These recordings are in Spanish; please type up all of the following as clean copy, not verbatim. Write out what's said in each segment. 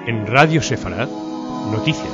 En Radio Sefarad, noticias.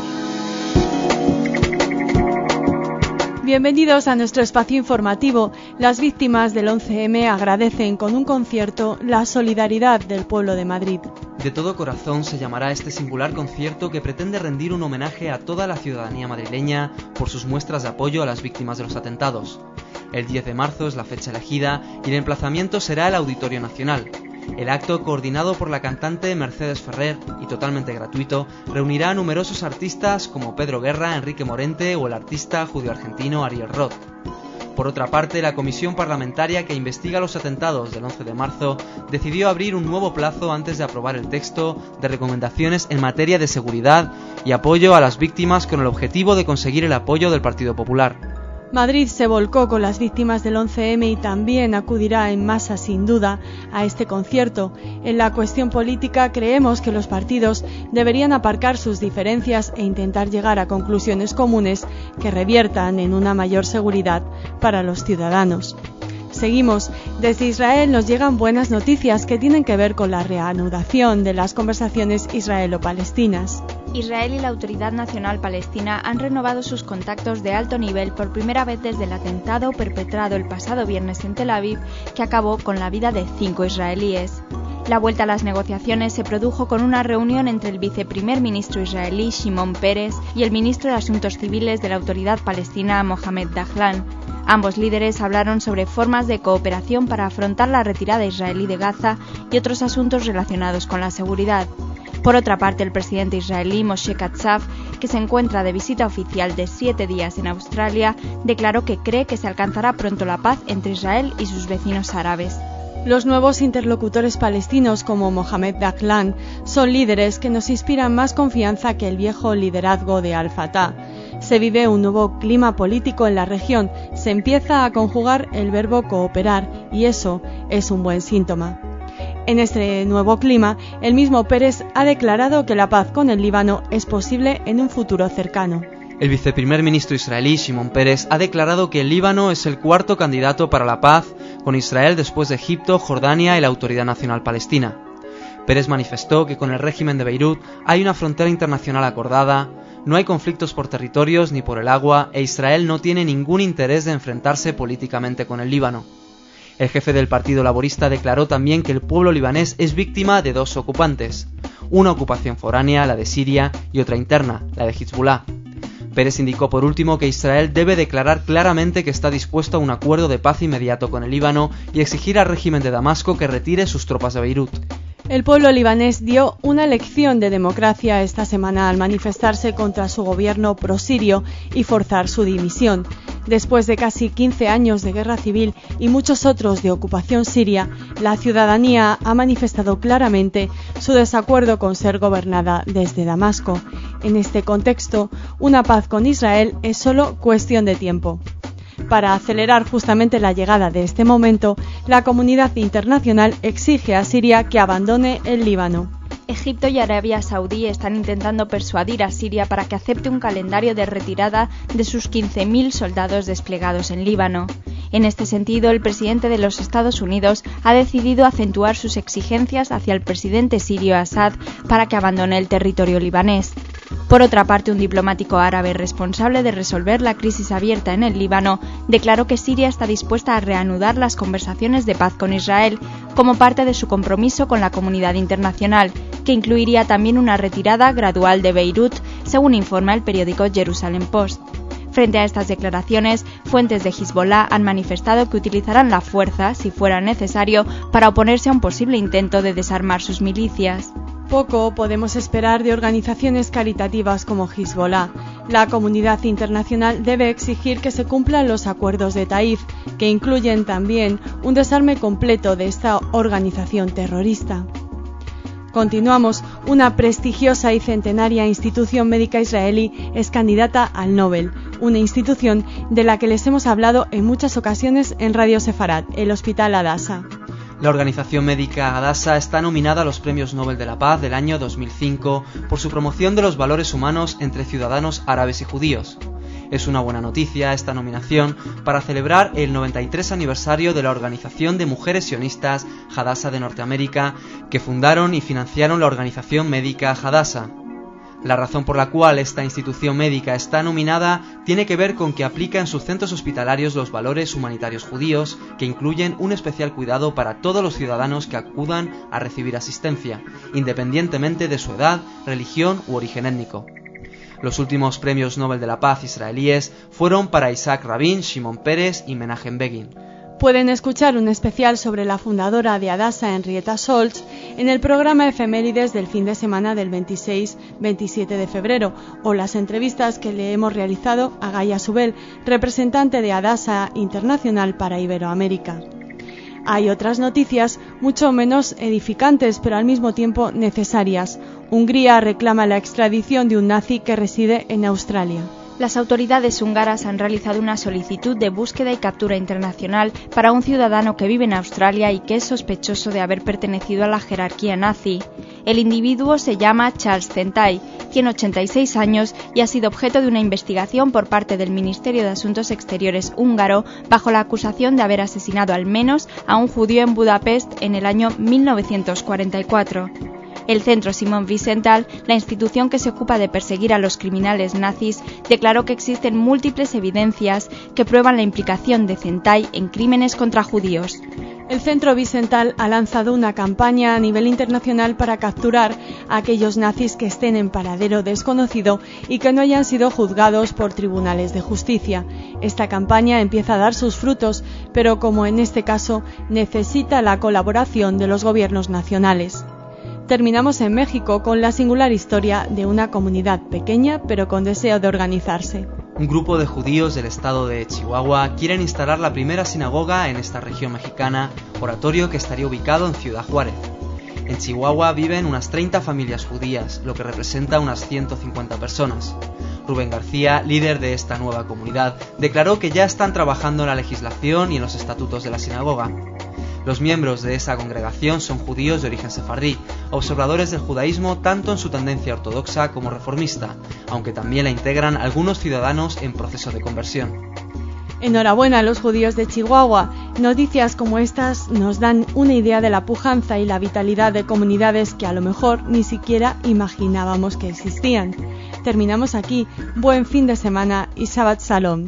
Bienvenidos a nuestro espacio informativo. Las víctimas del 11M agradecen con un concierto la solidaridad del pueblo de Madrid. De todo corazón se llamará este singular concierto que pretende rendir un homenaje a toda la ciudadanía madrileña por sus muestras de apoyo a las víctimas de los atentados. El 10 de marzo es la fecha elegida y el emplazamiento será el Auditorio Nacional. El acto, coordinado por la cantante Mercedes Ferrer y totalmente gratuito, reunirá a numerosos artistas como Pedro Guerra, Enrique Morente o el artista judío-argentino Ariel Roth. Por otra parte, la comisión parlamentaria que investiga los atentados del 11 de marzo decidió abrir un nuevo plazo antes de aprobar el texto de recomendaciones en materia de seguridad y apoyo a las víctimas con el objetivo de conseguir el apoyo del Partido Popular. Madrid se volcó con las víctimas del 11M y también acudirá en masa, sin duda, a este concierto. En la cuestión política creemos que los partidos deberían aparcar sus diferencias e intentar llegar a conclusiones comunes que reviertan en una mayor seguridad para los ciudadanos. Seguimos. Desde Israel nos llegan buenas noticias que tienen que ver con la reanudación de las conversaciones israelo-palestinas. Israel y la Autoridad Nacional Palestina han renovado sus contactos de alto nivel por primera vez desde el atentado perpetrado el pasado viernes en Tel Aviv, que acabó con la vida de 5 israelíes. La vuelta a las negociaciones se produjo con una reunión entre el viceprimer ministro israelí Shimon Peres y el ministro de Asuntos Civiles de la Autoridad Palestina Mohamed Dahlan. Ambos líderes hablaron sobre formas de cooperación para afrontar la retirada israelí de Gaza y otros asuntos relacionados con la seguridad. Por otra parte, el presidente israelí Moshe Katsav, que se encuentra de visita oficial de 7 días en Australia, declaró que cree que se alcanzará pronto la paz entre Israel y sus vecinos árabes. Los nuevos interlocutores palestinos como Mohamed Dahlan son líderes que nos inspiran más confianza que el viejo liderazgo de Al-Fatah. Se vive un nuevo clima político en la región, se empieza a conjugar el verbo cooperar y eso es un buen síntoma. En este nuevo clima, el mismo Peres ha declarado que la paz con el Líbano es posible en un futuro cercano. El viceprimer ministro israelí Shimon Peres ha declarado que el Líbano es el cuarto candidato para la paz con Israel después de Egipto, Jordania y la Autoridad Nacional Palestina. Peres manifestó que con el régimen de Beirut hay una frontera internacional acordada, no hay conflictos por territorios ni por el agua e Israel no tiene ningún interés de enfrentarse políticamente con el Líbano. El jefe del Partido Laborista declaró también que el pueblo libanés es víctima de 2 ocupantes, una ocupación foránea, la de Siria, y otra interna, la de Hezbollah. Peres indicó por último que Israel debe declarar claramente que está dispuesto a un acuerdo de paz inmediato con el Líbano y exigir al régimen de Damasco que retire sus tropas de Beirut. El pueblo libanés dio una lección de democracia esta semana al manifestarse contra su gobierno prosirio y forzar su dimisión. Después de casi 15 años de guerra civil y muchos otros de ocupación siria, la ciudadanía ha manifestado claramente su desacuerdo con ser gobernada desde Damasco. En este contexto, una paz con Israel es solo cuestión de tiempo. Para acelerar justamente la llegada de este momento, la comunidad internacional exige a Siria que abandone el Líbano. Egipto y Arabia Saudí están intentando persuadir a Siria para que acepte un calendario de retirada de sus 15.000 soldados desplegados en Líbano. En este sentido, el presidente de los Estados Unidos ha decidido acentuar sus exigencias hacia el presidente sirio Assad para que abandone el territorio libanés. Por otra parte, un diplomático árabe responsable de resolver la crisis abierta en el Líbano declaró que Siria está dispuesta a reanudar las conversaciones de paz con Israel como parte de su compromiso con la comunidad internacional, que incluiría también una retirada gradual de Beirut, según informa el periódico Jerusalem Post. Frente a estas declaraciones, fuentes de Hezbollah han manifestado que utilizarán la fuerza, si fuera necesario, para oponerse a un posible intento de desarmar sus milicias. Poco podemos esperar de organizaciones caritativas como Hezbollah. La comunidad internacional debe exigir que se cumplan los acuerdos de Taif, que incluyen también un desarme completo de esta organización terrorista. Continuamos. Una prestigiosa y centenaria institución médica israelí es candidata al Nobel, una institución de la que les hemos hablado en muchas ocasiones en Radio Sefarad, el Hospital Hadassah. La organización médica Hadassah está nominada a los Premios Nobel de la Paz del año 2005 por su promoción de los valores humanos entre ciudadanos árabes y judíos. Es una buena noticia esta nominación para celebrar el 93 aniversario de la Organización de Mujeres Sionistas Hadassah de Norteamérica, que fundaron y financiaron la organización médica Hadassah. La razón por la cual esta institución médica está nominada tiene que ver con que aplica en sus centros hospitalarios los valores humanitarios judíos, que incluyen un especial cuidado para todos los ciudadanos que acudan a recibir asistencia, independientemente de su edad, religión u origen étnico. Los últimos premios Nobel de la Paz israelíes fueron para Isaac Rabin, Shimon Peres y Menachem Begin. Pueden escuchar un especial sobre la fundadora de Hadassah, Henrietta Scholz, en el programa Efemérides del fin de semana del 26-27 de febrero, o las entrevistas que le hemos realizado a Gaia Subel, representante de Hadassah Internacional para Iberoamérica. Hay otras noticias mucho menos edificantes, pero al mismo tiempo necesarias. Hungría reclama la extradición de un nazi que reside en Australia. Las autoridades húngaras han realizado una solicitud de búsqueda y captura internacional para un ciudadano que vive en Australia y que es sospechoso de haber pertenecido a la jerarquía nazi. El individuo se llama Charles Zentai, tiene 86 años y ha sido objeto de una investigación por parte del Ministerio de Asuntos Exteriores húngaro bajo la acusación de haber asesinado al menos a un judío en Budapest en el año 1944. El Centro Simon Wiesenthal, la institución que se ocupa de perseguir a los criminales nazis, declaró que existen múltiples evidencias que prueban la implicación de Zentai en crímenes contra judíos. El Centro Wiesenthal ha lanzado una campaña a nivel internacional para capturar a aquellos nazis que estén en paradero desconocido y que no hayan sido juzgados por tribunales de justicia. Esta campaña empieza a dar sus frutos, pero como en este caso, necesita la colaboración de los gobiernos nacionales. Terminamos en México con la singular historia de una comunidad pequeña pero con deseo de organizarse. Un grupo de judíos del estado de Chihuahua quieren instalar la primera sinagoga en esta región mexicana, oratorio que estaría ubicado en Ciudad Juárez. En Chihuahua viven unas 30 familias judías, lo que representa unas 150 personas. Rubén García, líder de esta nueva comunidad, declaró que ya están trabajando en la legislación y en los estatutos de la sinagoga. Los miembros de esa congregación son judíos de origen sefardí, observadores del judaísmo tanto en su tendencia ortodoxa como reformista, aunque también la integran algunos ciudadanos en proceso de conversión. Enhorabuena a los judíos de Chihuahua. Noticias como estas nos dan una idea de la pujanza y la vitalidad de comunidades que a lo mejor ni siquiera imaginábamos que existían. Terminamos aquí. Buen fin de semana y Shabbat Shalom.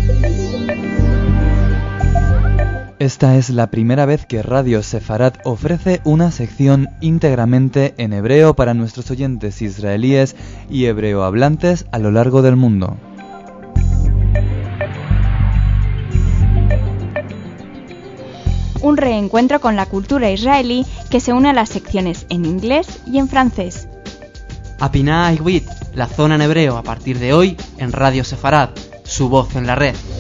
Esta es la primera vez que Radio Sefarat ofrece una sección íntegramente en hebreo para nuestros oyentes israelíes y hebreohablantes a lo largo del mundo. Un reencuentro con la cultura israelí que se une a las secciones en inglés y en francés. Apina Ivrit, la zona en hebreo a partir de hoy en Radio Sefarat, su voz en la red.